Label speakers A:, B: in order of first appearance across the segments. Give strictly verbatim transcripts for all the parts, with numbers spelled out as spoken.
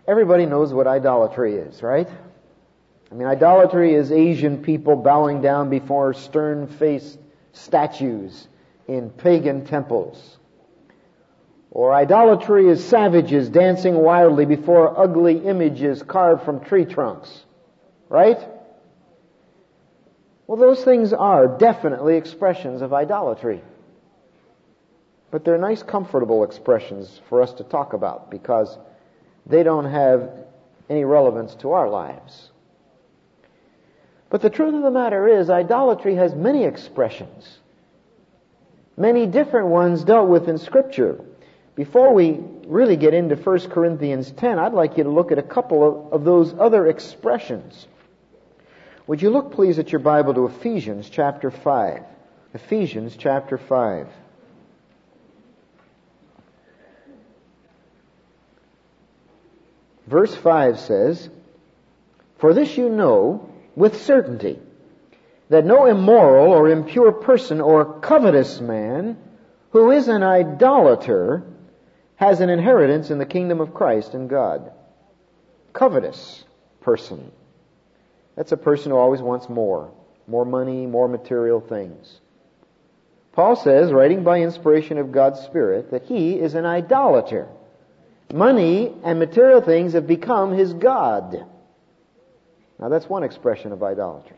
A: Everybody knows what idolatry is, right? I mean, idolatry is Asian people bowing down before stern-faced statues in pagan temples. Or idolatry is savages dancing wildly before ugly images carved from tree trunks. Right? Well, those things are definitely expressions of idolatry. But they're nice, comfortable expressions for us to talk about because they don't have any relevance to our lives. But the truth of the matter is, idolatry has many expressions. Many different ones dealt with in Scripture. Before we really get into First Corinthians ten, I'd like you to look at a couple of, of those other expressions. Would you look, please, at your Bible to Ephesians chapter five. Ephesians chapter five. Verse five says, "For this you know with certainty, that no immoral or impure person or covetous man who is an idolater has an inheritance in the kingdom of Christ and God." Covetous person. That's a person who always wants more. More money, more material things. Paul says, writing by inspiration of God's Spirit, that he is an idolater. Money and material things have become his God. Now that's one expression of idolatry.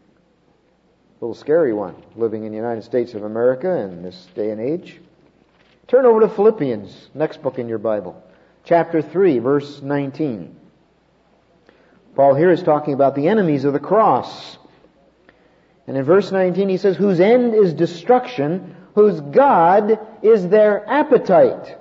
A: A little scary one, living in the United States of America in this day and age. Turn over to Philippians, next book in your Bible. Chapter three, verse nineteen. Paul here is talking about the enemies of the cross. And in verse nineteen he says, "Whose end is destruction, whose God is their appetite."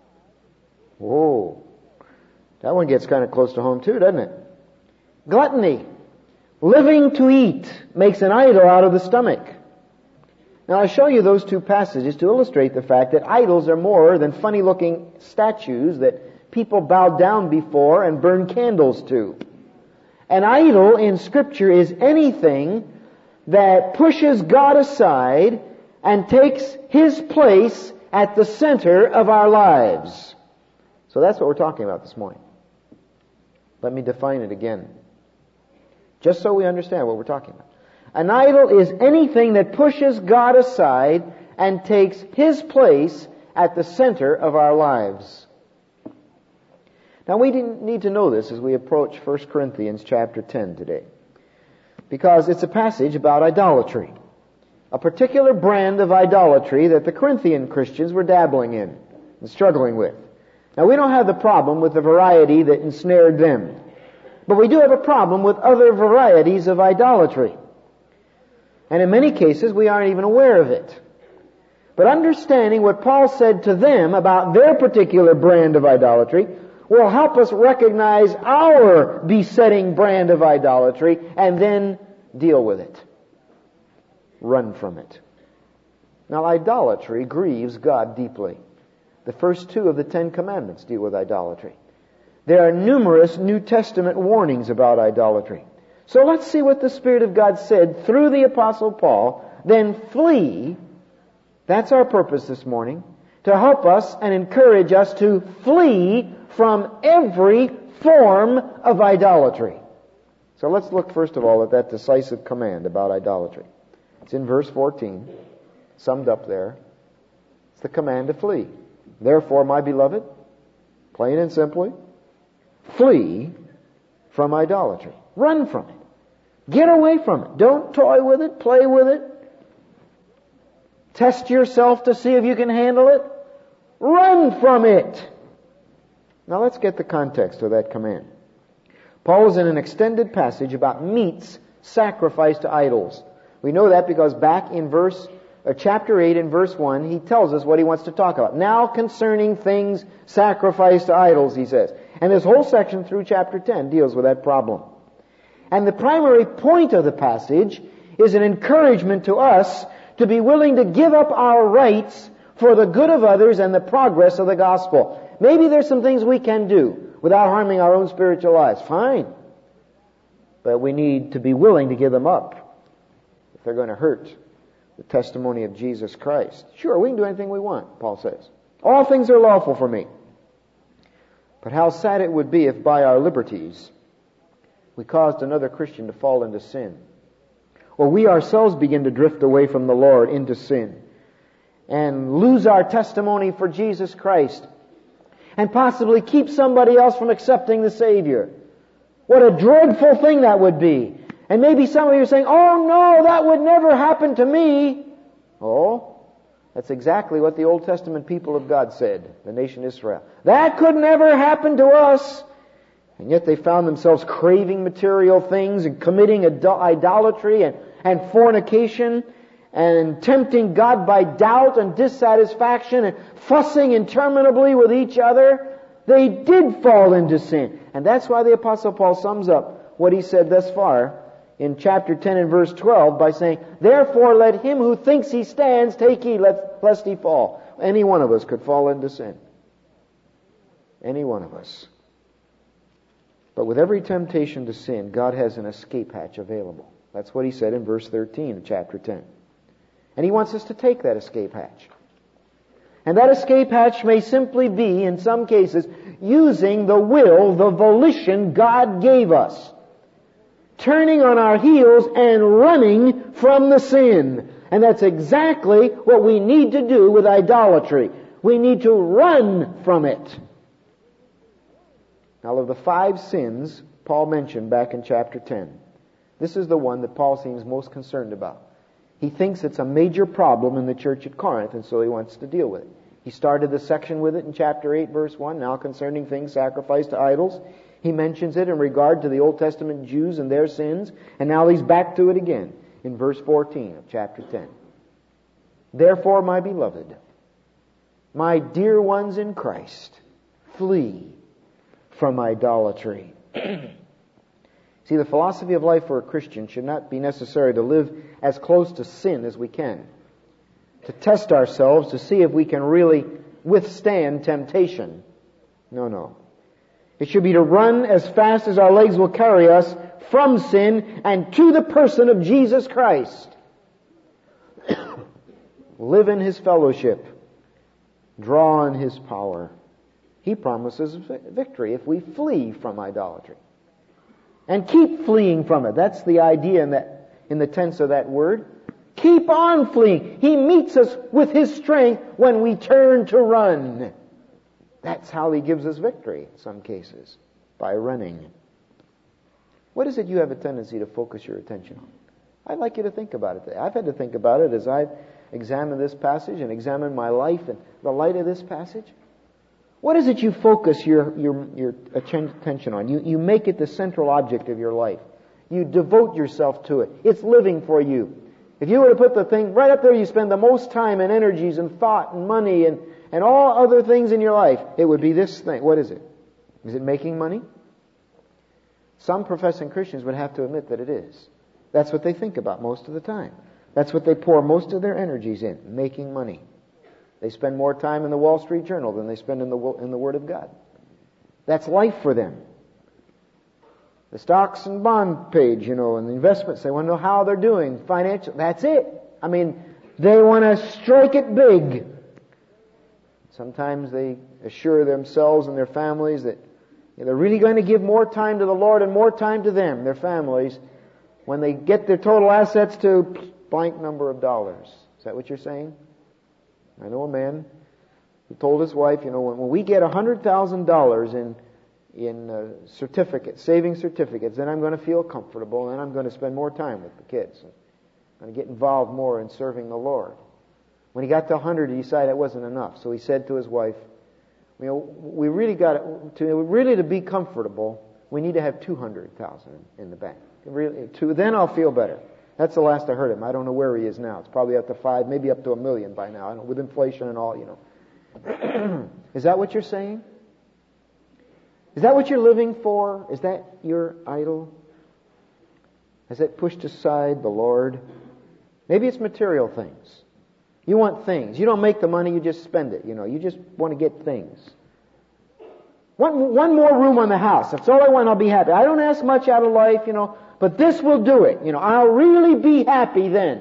A: Whoa. That one gets kind of close to home too, doesn't it? Gluttony. Living to eat makes an idol out of the stomach. Now I'll show you those two passages to illustrate the fact that idols are more than funny-looking statues that people bow down before and burn candles to. An idol in Scripture is anything that pushes God aside and takes His place at the center of our lives. So that's what we're talking about this morning. Let me define it again, just so we understand what we're talking about. An idol is anything that pushes God aside and takes His place at the center of our lives. Now we need to know this as we approach First Corinthians chapter ten today, because it's a passage about idolatry, a particular brand of idolatry that the Corinthian Christians were dabbling in and struggling with. Now we don't have the problem with the variety that ensnared them, but we do have a problem with other varieties of idolatry. And in many cases we aren't even aware of it. But understanding what Paul said to them about their particular brand of idolatry will help us recognize our besetting brand of idolatry and then deal with it. Run from it. Now, idolatry grieves God deeply. The first two of the Ten Commandments deal with idolatry. There are numerous New Testament warnings about idolatry. So let's see what the Spirit of God said through the Apostle Paul. Then flee. That's our purpose this morning. To help us and encourage us to flee from every form of idolatry. So let's look first of all at that decisive command about idolatry. It's in verse fourteen, summed up there. It's the command to flee. Therefore, my beloved, plain and simply, flee from idolatry. Run from it. Get away from it. Don't toy with it, play with it. Test yourself to see if you can handle it. Run from it. Now let's get the context of that command. Paul is in an extended passage about meats sacrificed to idols. We know that because back in verse uh, chapter eight and verse one, he tells us what he wants to talk about. Now concerning things sacrificed to idols, he says. And this whole section through chapter ten deals with that problem. And the primary point of the passage is an encouragement to us to be willing to give up our rights for the good of others and the progress of the gospel. Maybe there's some things we can do without harming our own spiritual lives. Fine. But we need to be willing to give them up if they're going to hurt the testimony of Jesus Christ. Sure, we can do anything we want, Paul says. All things are lawful for me. But how sad it would be if by our liberties we caused another Christian to fall into sin, or we ourselves begin to drift away from the Lord into sin, and lose our testimony for Jesus Christ, and possibly keep somebody else from accepting the Savior. What a dreadful thing that would be. And maybe some of you are saying, oh no, that would never happen to me. Oh, that's exactly what the Old Testament people of God said, the nation Israel. That could never happen to us. And yet they found themselves craving material things and committing idolatry and, and fornication and tempting God by doubt and dissatisfaction and fussing interminably with each other. They did fall into sin. And that's why the Apostle Paul sums up what he said thus far in chapter ten and verse twelve by saying, therefore let him who thinks he stands take heed lest he fall. Any one of us could fall into sin. Any one of us. But with every temptation to sin, God has an escape hatch available. That's what he said in verse thirteen of chapter ten. And he wants us to take that escape hatch. And that escape hatch may simply be, in some cases, using the will, the volition God gave us. Turning on our heels and running from the sin. And that's exactly what we need to do with idolatry. We need to run from it. Now, of the five sins Paul mentioned back in chapter ten, this is the one that Paul seems most concerned about. He thinks it's a major problem in the church at Corinth, and so he wants to deal with it. He started the section with it in chapter eight, verse one, now concerning things sacrificed to idols. He mentions it in regard to the Old Testament Jews and their sins, and now he's back to it again in verse fourteen of chapter ten. Therefore, my beloved, my dear ones in Christ, flee from idolatry. See, the philosophy of life for a Christian should not be necessary to live as close to sin as we can, to test ourselves to see if we can really withstand temptation. No, no. It should be to run as fast as our legs will carry us from sin and to the person of Jesus Christ. Live in His fellowship. Draw on His power. He promises victory if we flee from idolatry. And keep fleeing from it. That's the idea in that, in the tense of that word. Keep on fleeing. He meets us with His strength when we turn to run. That's how He gives us victory in some cases, by running. What is it you have a tendency to focus your attention on? I'd like you to think about it today. I've had to think about it as I've examined this passage and examined my life in the light of this passage. What is it you focus your, your, your attention on? You, you make it the central object of your life. You devote yourself to it. It's living for you. If you were to put the thing right up there, you spend the most time and energies and thought and money and, and all other things in your life, it would be this thing. What is it? Is it making money? Some professing Christians would have to admit that it is. That's what they think about most of the time. That's what they pour most of their energies in, making money. They spend more time in the Wall Street Journal than they spend in the in the Word of God. That's life for them. The stocks and bond page, you know, and the investments, they want to know how they're doing. Financial, that's it. I mean, they want to strike it big. Sometimes they assure themselves and their families that they're really going to give more time to the Lord and more time to them, their families, when they get their total assets to blank number of dollars. Is that what you're saying? I know a man who told his wife, you know, when, when we get one hundred thousand dollars in in uh, certificates, saving certificates, then I'm going to feel comfortable and I'm going to spend more time with the kids. I'm going to get involved more in serving the Lord. When he got to one hundred, he decided it wasn't enough. So he said to his wife, you know, we really got to, really to be comfortable, we need to have two hundred thousand in the bank. Really, two, then I'll feel better. That's the last I heard of him. I don't know where he is now. It's probably up to five, maybe up to a million by now. I don't, with inflation and all, you know. Is that what you're saying? Is that what you're living for? Is that your idol? Has it pushed aside the Lord? Maybe it's material things. You want things. You don't make the money, you just spend it. You know, you just want to get things. One, one more room on the house. That's all I want, I'll be happy. I don't ask much out of life, you know. But this will do it. You know, I'll really be happy then.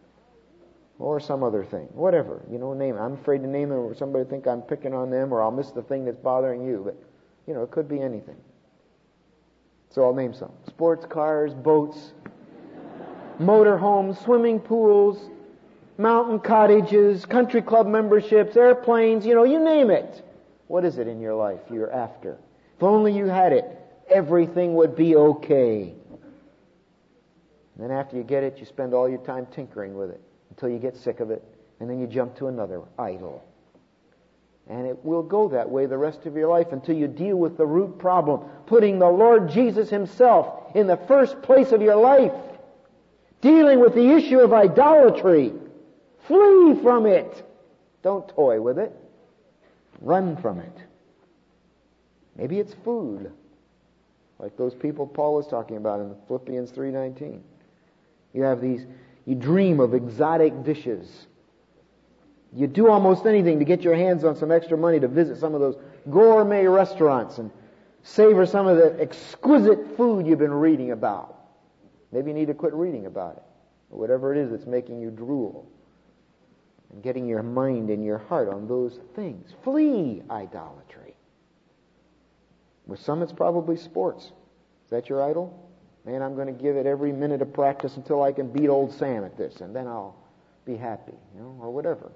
A: Or some other thing. Whatever. You know, name it. I'm afraid to name it or somebody think I'm picking on them or I'll miss the thing that's bothering you. But, You know, it could be anything. So I'll name some. Sports cars, boats, motorhomes, swimming pools, mountain cottages, country club memberships, airplanes, you know, you name it. What is it in your life you're after? If only you had it, everything would be okay. And then after you get it, you spend all your time tinkering with it until you get sick of it, and then you jump to another idol. And it will go that way the rest of your life until you deal with the root problem, putting the Lord Jesus Himself in the first place of your life, dealing with the issue of idolatry. Flee from it. Don't toy with it. Run from it. Maybe it's food, like those people Paul was talking about in Philippians three nineteen. You have these, you dream of exotic dishes. You do almost anything to get your hands on some extra money to visit some of those gourmet restaurants and savor some of the exquisite food you've been reading about. Maybe you need to quit reading about it, or whatever it is that's making you drool, and getting your mind and your heart on those things. Flee idolatry. With some, it's probably sports. Is that your idol? Man, I'm going to give it every minute of practice until I can beat old Sam at this, and then I'll be happy, you know, or whatever.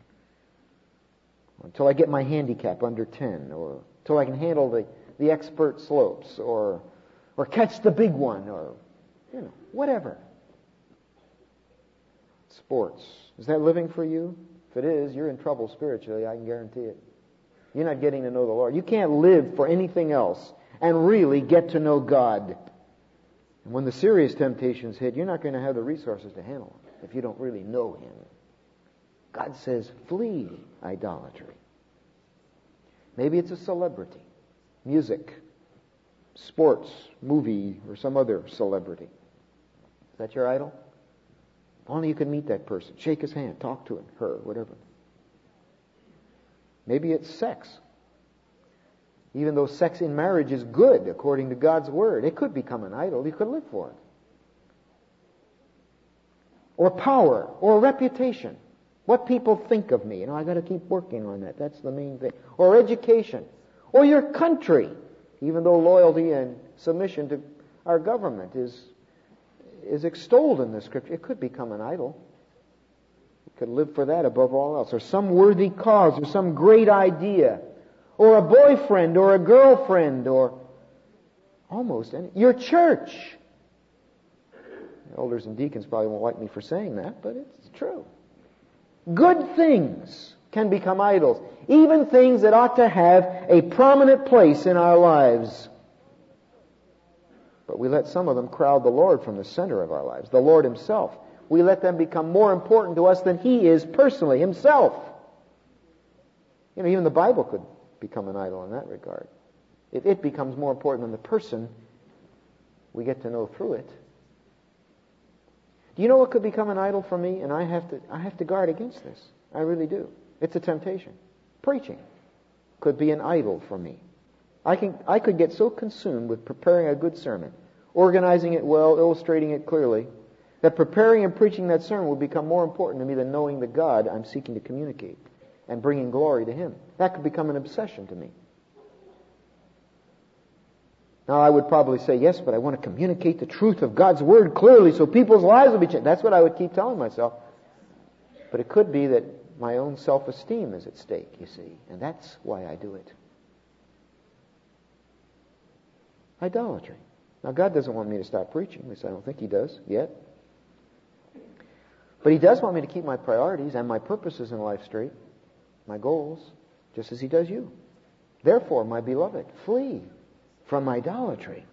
A: Until I get my handicap under ten, or until I can handle the, the expert slopes, or or catch the big one, or, you know, whatever. Sports. Is that living for you? If it is, you're in trouble spiritually, I can guarantee it. You're not getting to know the Lord. You can't live for anything else and really get to know God. And when the serious temptations hit, you're not going to have the resources to handle them if you don't really know Him. God says, flee idolatry. Maybe it's a celebrity, music, sports, movie, or some other celebrity. Is that your idol? If only you could meet that person, shake his hand, talk to him, her, whatever. Maybe it's sex. Even though sex in marriage is good according to God's Word, it could become an idol. You could live for it. Or power, or reputation. What people think of me. You know, I got to keep working on that. That's the main thing. Or education. Or your country. Even though loyalty and submission to our government is is extolled in the Scripture, it could become an idol. You could live for that above all else. Or some worthy cause, or some great idea. Or a boyfriend, or a girlfriend, or almost any. Your church. The elders and deacons probably won't like me for saying that, but it's true. Good things can become idols. Even things that ought to have a prominent place in our lives. But we let some of them crowd the Lord from the center of our lives. The Lord Himself. We let them become more important to us than He is personally, Himself. You know, even the Bible could become an idol in that regard. If it becomes more important than the person we get to know through it. Do you know what could become an idol for me? And I have to I have to guard against this. I really do. It's a temptation. Preaching could be an idol for me. I can I could get so consumed with preparing a good sermon, organizing it well, illustrating it clearly, that preparing and preaching that sermon will become more important to me than knowing the God I'm seeking to communicate and bringing glory to Him. That could become an obsession to me. Now, I would probably say, yes, but I want to communicate the truth of God's Word clearly so people's lives will be changed. That's what I would keep telling myself. But it could be that my own self-esteem is at stake, you see, and that's why I do it. Idolatry. Now, God doesn't want me to stop preaching. At least I don't think He does yet. But He does want me to keep my priorities and my purposes in life straight, my goals, just as He does you. Therefore, my beloved, flee from idolatry.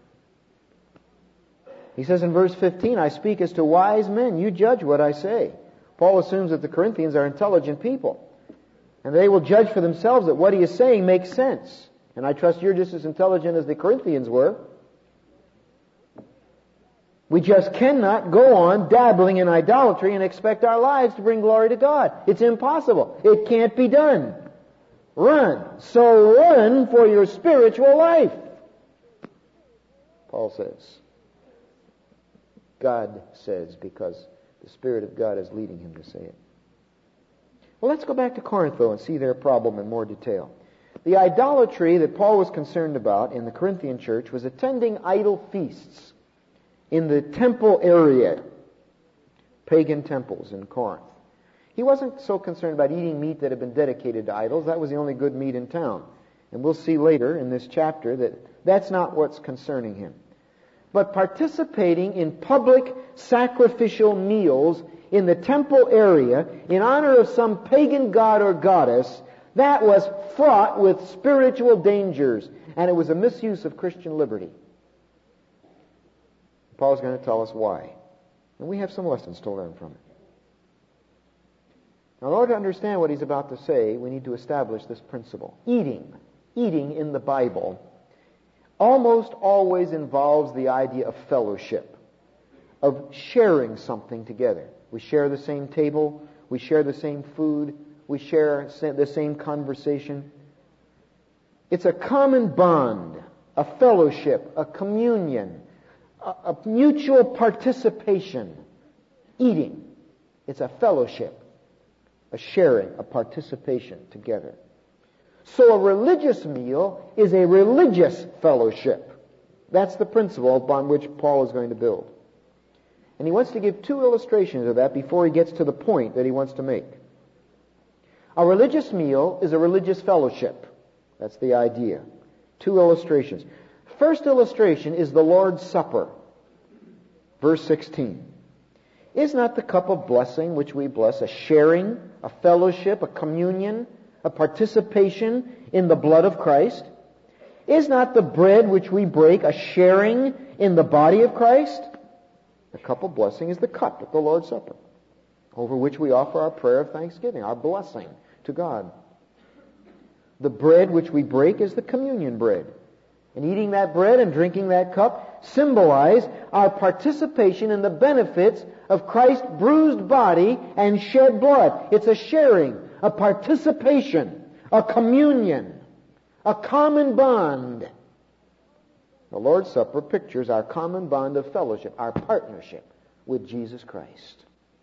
A: He says in verse fifteen, I speak as to wise men. You judge what I say. Paul assumes that the Corinthians are intelligent people. And they will judge for themselves that what he is saying makes sense. And I trust you're just as intelligent as the Corinthians were. We just cannot go on dabbling in idolatry and expect our lives to bring glory to God. It's impossible. It can't be done. Run. So run for your spiritual life. Paul says. God says, because the Spirit of God is leading him to say it. Well, let's go back to Corinth, though, and see their problem in more detail. The idolatry that Paul was concerned about in the Corinthian church was attending idol feasts in the temple area, pagan temples in Corinth. He wasn't so concerned about eating meat that had been dedicated to idols. That was the only good meat in town. And we'll see later in this chapter that that's not what's concerning him. But participating in public sacrificial meals in the temple area in honor of some pagan god or goddess, that was fraught with spiritual dangers, and it was a misuse of Christian liberty. Paul's going to tell us why. And we have some lessons to learn from it. Now, in order to understand what he's about to say, we need to establish this principle. Eating, eating in the Bible almost always involves the idea of fellowship, of sharing something together. We share the same table, we share the same food, we share the same conversation. It's a common bond, a fellowship, a communion, a, a mutual participation. Eating. It's a fellowship, a sharing, a participation together. So a religious meal is a religious fellowship. That's the principle upon which Paul is going to build. And he wants to give two illustrations of that before he gets to the point that he wants to make. A religious meal is a religious fellowship. That's the idea. Two illustrations. First illustration is the Lord's Supper. Verse sixteen. Is not the cup of blessing which we bless a sharing, a fellowship, a communion, a participation in the blood of Christ? Is not the bread which we break a sharing in the body of Christ? The cup of blessing is the cup at the Lord's Supper, over which we offer our prayer of thanksgiving, our blessing to God. The bread which we break is the communion bread. And eating that bread and drinking that cup symbolize our participation in the benefits of Christ's bruised body and shed blood. It's a sharing, a participation, a communion, a common bond. The Lord's Supper pictures our common bond of fellowship, our partnership with Jesus Christ.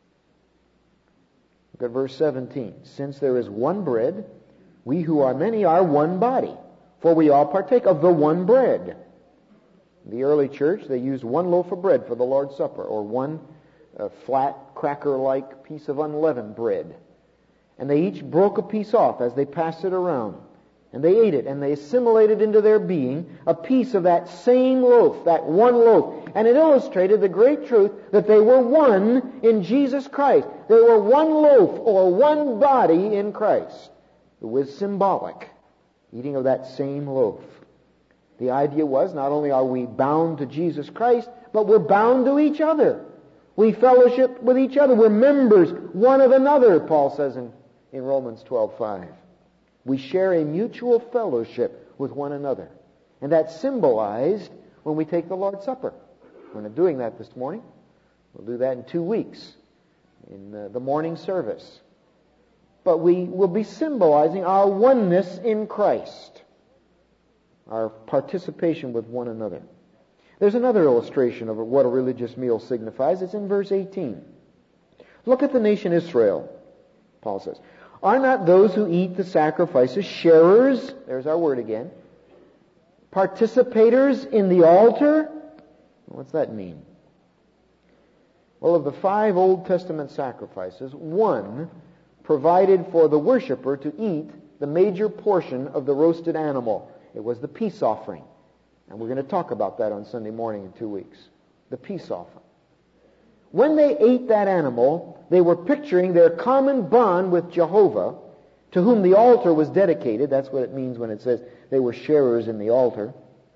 A: Look at verse seventeen. Since there is one bread, we who are many are one body, for we all partake of the one bread. In the early church, they used one loaf of bread for the Lord's Supper, or one uh, flat, cracker-like piece of unleavened bread. And they each broke a piece off as they passed it around. And they ate it, and they assimilated into their being a piece of that same loaf, that one loaf. And it illustrated the great truth that they were one in Jesus Christ. They were one loaf, or one body in Christ. It was symbolic, eating of that same loaf. The idea was not only are we bound to Jesus Christ, but we're bound to each other. We fellowship with each other. We're members one of another, Paul says in, in Romans twelve five. We share a mutual fellowship with one another. And that's symbolized when we take the Lord's Supper. We're not doing that this morning. We'll do that in two weeks in the, the morning service. But we will be symbolizing our oneness in Christ, our participation with one another. There's another illustration of what a religious meal signifies. It's in verse eighteen. Look at the nation Israel, Paul says. Are not those who eat the sacrifices sharers, there's our word again, participators in the altar? What's that mean? Well, of the five Old Testament sacrifices, one provided for the worshiper to eat the major portion of the roasted animal. It was the peace offering. And we're going to talk about that on Sunday morning in two weeks. The peace offering. When they ate that animal, they were picturing their common bond with Jehovah, to whom the altar was dedicated. That's what it means when it says they were sharers in the altar.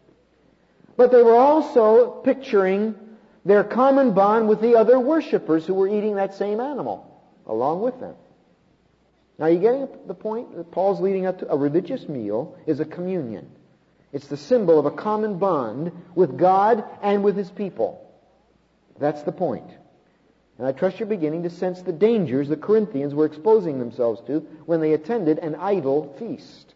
A: But they were also picturing their common bond with the other worshipers who were eating that same animal along with them. Now, you getting the point that Paul's leading up to? A religious meal is a communion. It's the symbol of a common bond with God and with His people. That's the point. And I trust you're beginning to sense the dangers the Corinthians were exposing themselves to when they attended an idol feast.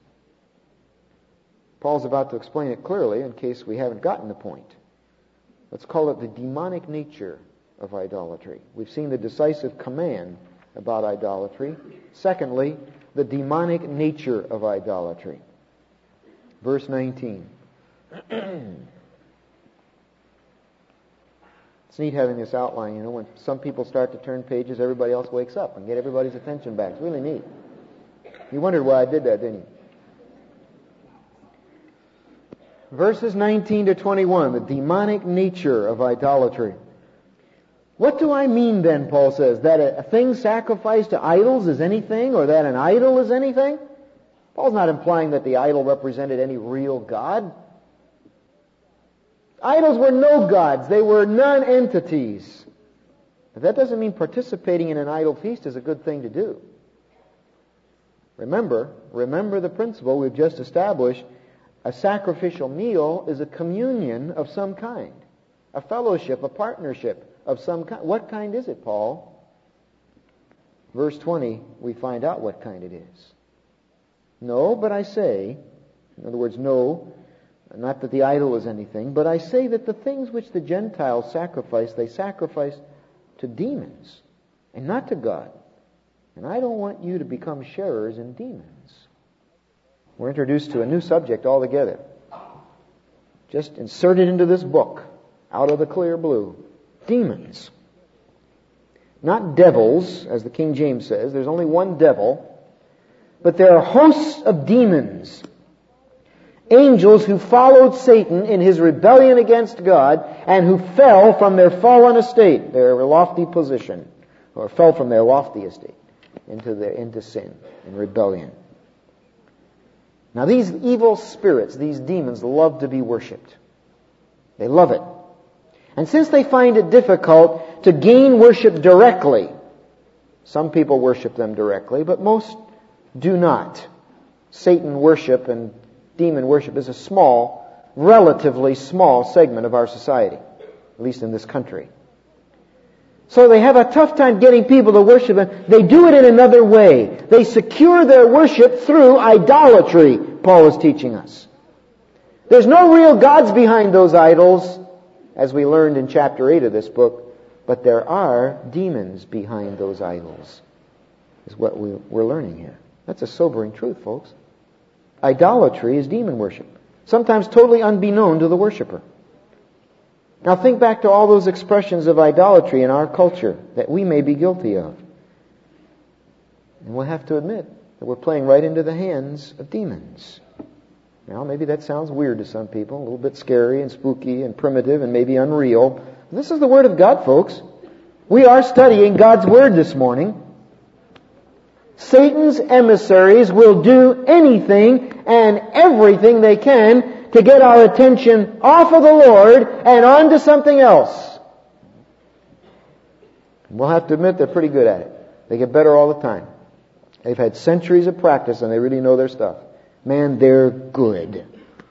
A: Paul's about to explain it clearly in case we haven't gotten the point. Let's call it the demonic nature of idolatry. We've seen the decisive command about idolatry. Secondly, the demonic nature of idolatry. Verse nineteen. It's neat having this outline, you know, when some people start to turn pages, everybody else wakes up and get everybody's attention back. It's really neat. You wondered why I did that, didn't you? Verses nineteen to twenty-one, the demonic nature of idolatry. What do I mean then, Paul says, that a thing sacrificed to idols is anything, or that an idol is anything? Paul's not implying that the idol represented any real God. Idols were no gods. They were non-entities. But that doesn't mean participating in an idol feast is a good thing to do. Remember, remember the principle we've just established. A sacrificial meal is a communion of some kind. A fellowship, a partnership of some kind. What kind is it, Paul? Verse twenty, we find out what kind it is. No, but I say, in other words, no, not that the idol is anything, but I say that the things which the Gentiles sacrifice, they sacrifice to demons and not to God. And I don't want you to become sharers in demons. We're introduced to a new subject altogether. Just inserted into this book, out of the clear blue. Demons. Not devils, as the King James says. There's only one devil. But there are hosts of demons. Angels who followed Satan in his rebellion against God and who fell from their fallen estate, their lofty position, or fell from their lofty estate into their into sin and rebellion. Now these evil spirits, these demons, love to be worshipped. They love it. And since they find it difficult to gain worship directly, some people worship them directly, but most do not. Satan worship and demon worship is a small, relatively small segment of our society, at least in this country. So they have a tough time getting people to worship them. They do it in another way. They secure their worship through idolatry, Paul is teaching us. There's no real gods behind those idols, as we learned in chapter eight of this book, but there are demons behind those idols, is what we, we're learning here. That's a sobering truth, folks. Idolatry is demon worship, sometimes totally unbeknown to the worshiper. Now think back to all those expressions of idolatry in our culture that we may be guilty of. And we'll have to admit that we're playing right into the hands of demons. Now maybe that sounds weird to some people, a little bit scary and spooky and primitive and maybe unreal. This is the Word of God, folks. We are studying God's Word this morning. Satan's emissaries will do anything and everything they can to get our attention off of the Lord and onto something else. We'll have to admit they're pretty good at it. They get better all the time. They've had centuries of practice and they really know their stuff. Man, they're good.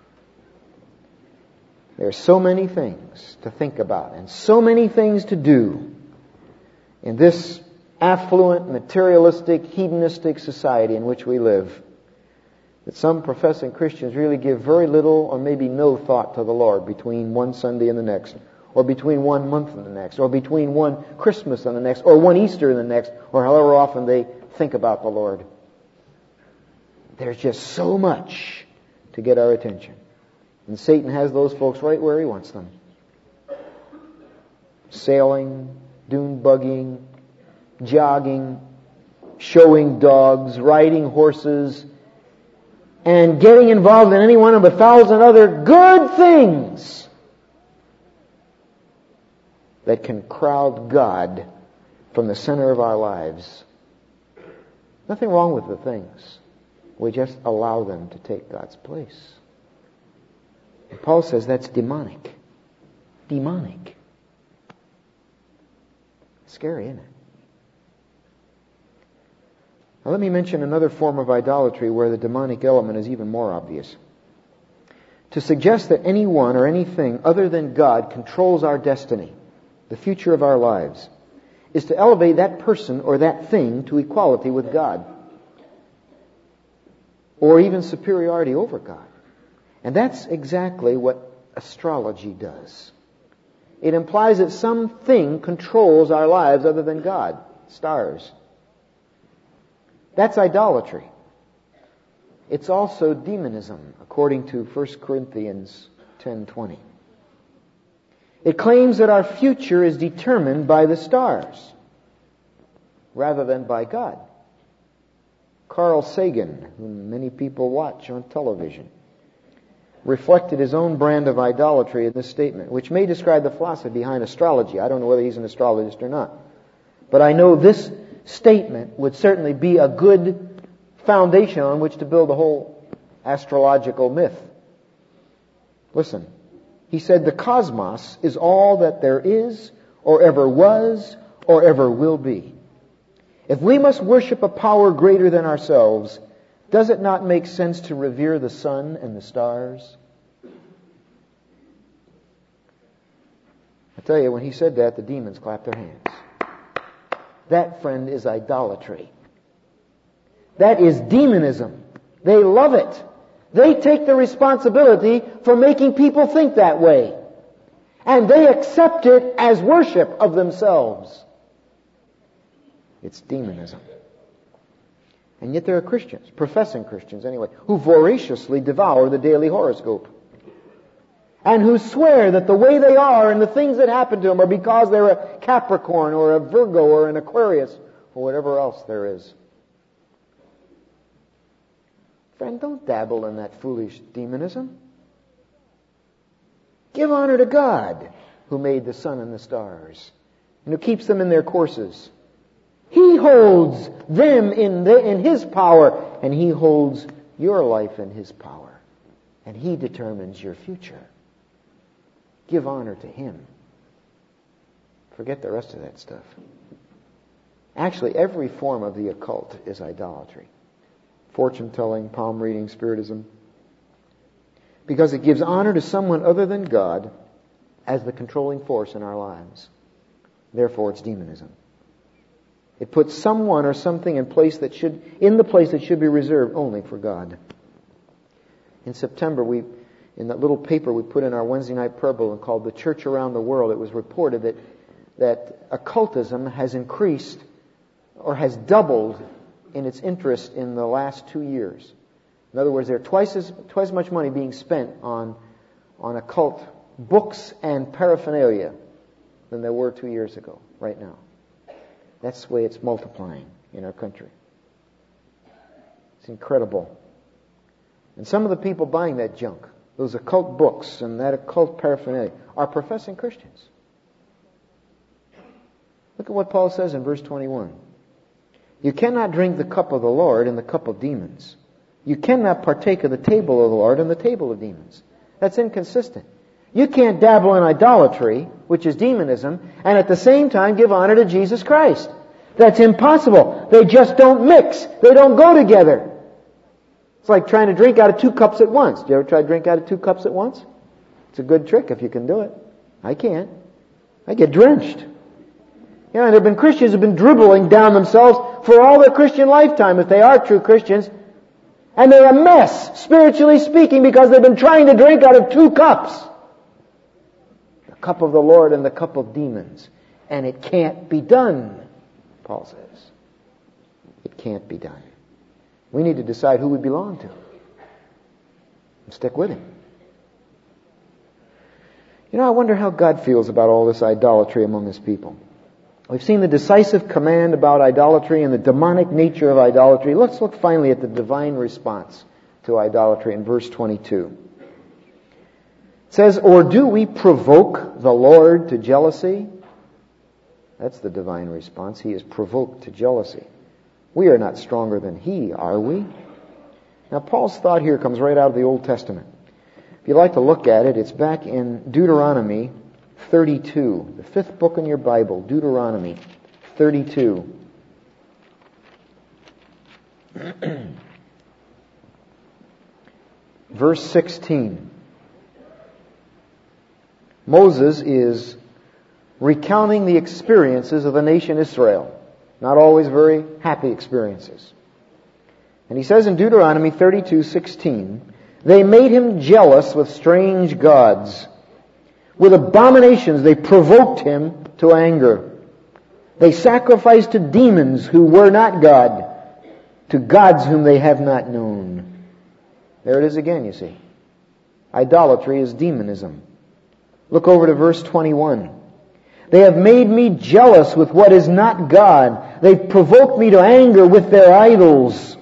A: There's so many things to think about and so many things to do in this affluent, materialistic, hedonistic society in which we live, that some professing Christians really give very little or maybe no thought to the Lord between one Sunday and the next, or between one month and the next, or between one Christmas and the next, or one Easter and the next, or however often they think about the Lord. There's just so much to get our attention. And Satan has those folks right where he wants them. Sailing, dune buggying, jogging, showing dogs, riding horses, and getting involved in any one of a thousand other good things that can crowd God from the center of our lives. Nothing wrong with the things. We just allow them to take God's place. And Paul says that's demonic. Demonic. Scary, isn't it? Now let me mention another form of idolatry where the demonic element is even more obvious. To suggest that anyone or anything other than God controls our destiny, the future of our lives, is to elevate that person or that thing to equality with God, or even superiority over God. And that's exactly what astrology does. It implies that something controls our lives other than God, stars. That's idolatry. It's also demonism, according to First Corinthians ten twenty. It claims that our future is determined by the stars rather than by God. Carl Sagan, whom many people watch on television, reflected his own brand of idolatry in this statement, which may describe the philosophy behind astrology. I don't know whether he's an astrologist or not. But I know this statement would certainly be a good foundation on which to build a whole astrological myth. Listen, he said the cosmos is all that there is, or ever was, or ever will be. If we must worship a power greater than ourselves, does it not make sense to revere the sun and the stars? I tell you, when he said that, the demons clapped their hands. That, friend, is idolatry. That is demonism. They love it. They take the responsibility for making people think that way. And they accept it as worship of themselves. It's demonism. And yet there are Christians, professing Christians anyway, who voraciously devour the daily horoscope. And who swear that the way they are and the things that happen to them are because they're a Capricorn or a Virgo or an Aquarius or whatever else there is. Friend, don't dabble in that foolish demonism. Give honor to God, who made the sun and the stars, and who keeps them in their courses. He holds them in, the, in His power, and He holds your life in His power. And He determines your future. Give honor to Him. Forget the rest of that stuff. Actually, every form of the occult is idolatry. Fortune-telling, palm reading, spiritism. Because it gives honor to someone other than God as the controlling force in our lives. Therefore, it's demonism. It puts someone or something in place that should, in the place that should be reserved only for God. In September, we, in that little paper we put in our Wednesday night prayer bulletin called The Church Around the World, it was reported that, that occultism has increased or has doubled in its interest in the last two years. In other words, there are twice as twice as much money being spent on on occult books and paraphernalia than there were two years ago, right now. That's the way it's multiplying in our country. It's incredible. And some of the people buying that junk, those occult books and that occult paraphernalia, are professing Christians. Look at what Paul says in verse twenty-one. You cannot drink the cup of the Lord and the cup of demons. You cannot partake of the table of the Lord and the table of demons. That's inconsistent. You can't dabble in idolatry, which is demonism, and at the same time give honor to Jesus Christ. That's impossible. They just don't mix. They don't go together. It's like trying to drink out of two cups at once. Did you ever try to drink out of two cups at once? It's a good trick if you can do it. I can't. I get drenched. You know, there have been Christians who have been dribbling down themselves for all their Christian lifetime, if they are true Christians. And they're a mess, spiritually speaking, because they've been trying to drink out of two cups. The cup of the Lord and the cup of demons. And it can't be done, Paul says. It can't be done. We need to decide who we belong to. And stick with Him. You know, I wonder how God feels about all this idolatry among His people. We've seen the decisive command about idolatry and the demonic nature of idolatry. Let's look finally at the divine response to idolatry in verse twenty-two. It says, or do we provoke the Lord to jealousy? That's the divine response. He is provoked to jealousy. We are not stronger than He, are we? Now, Paul's thought here comes right out of the Old Testament. If you'd like to look at it, it's back in Deuteronomy thirty-two, the fifth book in your Bible, Deuteronomy thirty-two. Verse sixteen. Moses is recounting the experiences of the nation Israel. Not always very happy experiences. And he says in Deuteronomy thirty-two sixteen, they made him jealous with strange gods. With abominations they provoked him to anger. They sacrificed to demons who were not God, to gods whom they have not known. There it is again, you see. Idolatry is demonism. Look over to verse twenty-one. They have made me jealous with what is not God. They provoked me to anger with their idols.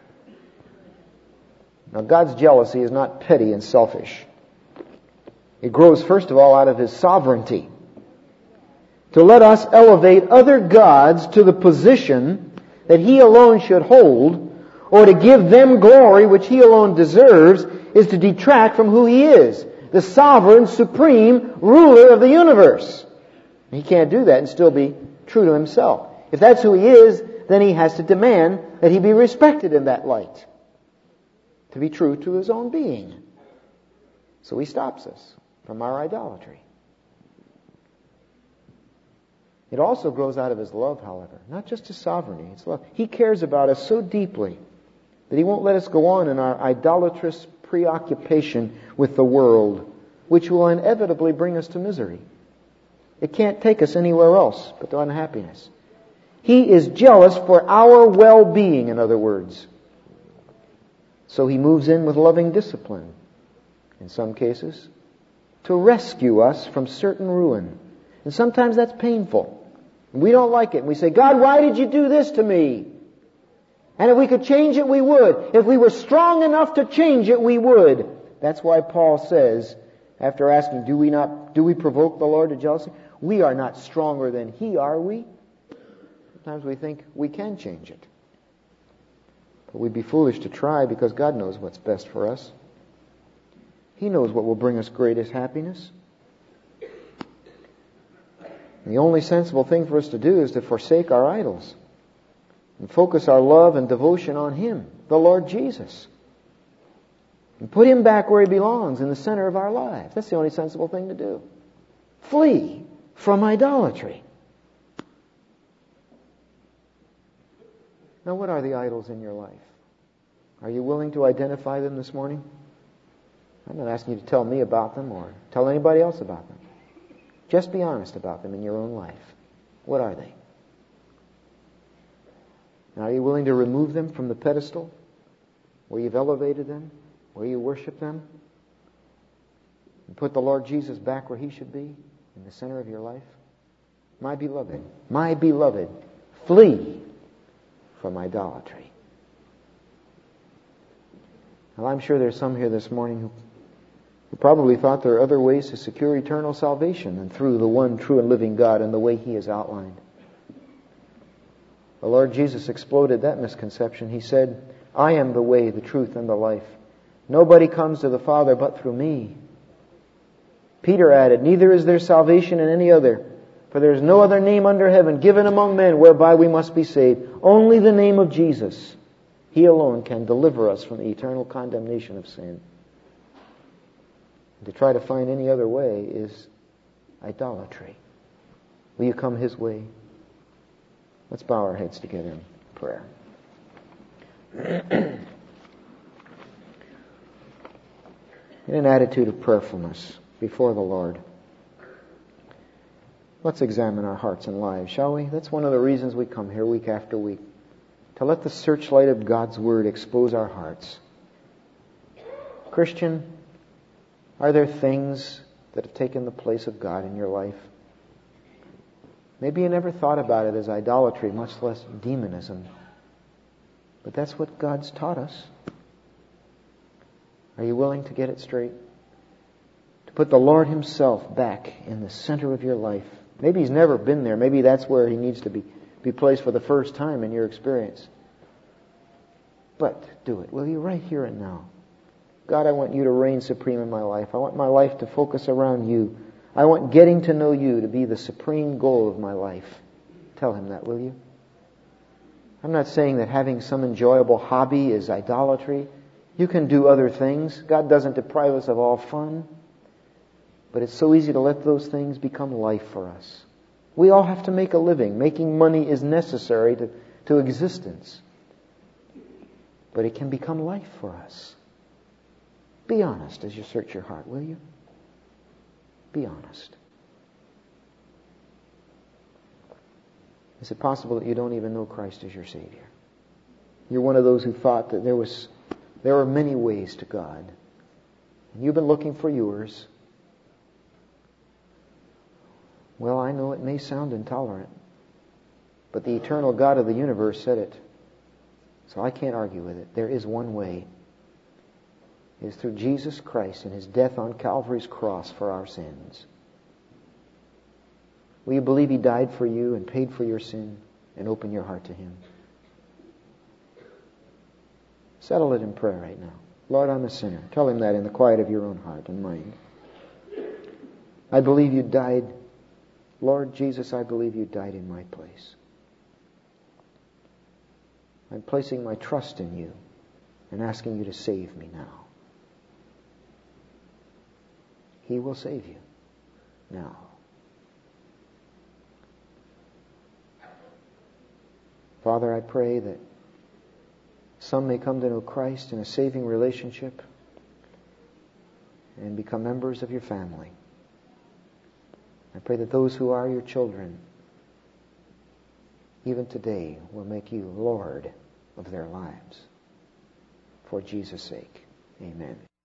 A: Now, God's jealousy is not petty and selfish. It grows, first of all, out of His sovereignty. To let us elevate other gods to the position that He alone should hold, or to give them glory which He alone deserves, is to detract from who He is, the sovereign, supreme ruler of the universe. He can't do that and still be true to Himself. If that's who He is, then He has to demand that He be respected in that light, to be true to His own being. So He stops us from our idolatry. It also grows out of His love, however, not just His sovereignty. It's love. He cares about us so deeply that He won't let us go on in our idolatrous preoccupation with the world, which will inevitably bring us to misery. It can't take us anywhere else but to unhappiness. He is jealous for our well-being, in other words. So He moves in with loving discipline, in some cases, to rescue us from certain ruin. And sometimes that's painful. We don't like it. We say, God, why did you do this to me? And if we could change it, we would. If we were strong enough to change it, we would. That's why Paul says, after asking, do we not, do we provoke the Lord to jealousy? We are not stronger than He, are we? Sometimes we think we can change it. But we'd be foolish to try, because God knows what's best for us. He knows what will bring us greatest happiness. And the only sensible thing for us to do is to forsake our idols and focus our love and devotion on Him, the Lord Jesus. And put Him back where He belongs, in the center of our lives. That's the only sensible thing to do. Flee from idolatry. Now, what are the idols in your life? Are you willing to identify them this morning? I'm not asking you to tell me about them or tell anybody else about them. Just be honest about them in your own life. What are they? Now, are you willing to remove them from the pedestal where you've elevated them, where you worship them, and put the Lord Jesus back where He should be, in the center of your life? My beloved, my beloved, flee from idolatry. Well, I'm sure there's some here this morning who, who probably thought there are other ways to secure eternal salvation than through the one true and living God and the way He has outlined. The Lord Jesus exploded that misconception. He said, I am the way, the truth, and the life. Nobody comes to the Father but through me. Peter added, neither is there salvation in any other, for there is no other name under heaven given among men whereby we must be saved. Only the name of Jesus. He alone can deliver us from the eternal condemnation of sin. And to try to find any other way is idolatry. Will you come His way? Let's bow our heads together in prayer. In an attitude of prayerfulness before the Lord, let's examine our hearts and lives, shall we? That's one of the reasons we come here week after week, to let the searchlight of God's Word expose our hearts. Christian, are there things that have taken the place of God in your life? Maybe you never thought about it as idolatry, much less demonism. But that's what God's taught us. Are you willing to get it straight? To put the Lord Himself back in the center of your life. Maybe He's never been there. Maybe that's where He needs to be, be placed for the first time in your experience. But do it, will you, right here and now? God, I want You to reign supreme in my life. I want my life to focus around You. I want getting to know You to be the supreme goal of my life. Tell Him that, will you? I'm not saying that having some enjoyable hobby is idolatry. You can do other things. God doesn't deprive us of all fun. But it's so easy to let those things become life for us. We all have to make a living. Making money is necessary to, to existence. But it can become life for us. Be honest as you search your heart, will you? Be honest. Is it possible that you don't even know Christ as your Savior? You're one of those who thought that there was There are many ways to God. And you've been looking for yours. Well, I know it may sound intolerant, but the eternal God of the universe said it. So I can't argue with it. There is one way. It is through Jesus Christ and His death on Calvary's cross for our sins. Will you believe He died for you and paid for your sin and open your heart to Him? Settle it in prayer right now. Lord, I'm a sinner. Tell Him that in the quiet of your own heart and mind. I believe you died. Lord Jesus, I believe you died in my place. I'm placing my trust in you and asking you to save me now. He will save you now. Father, I pray that some may come to know Christ in a saving relationship and become members of your family. I pray that those who are your children, even today, will make you Lord of their lives. For Jesus' sake, amen.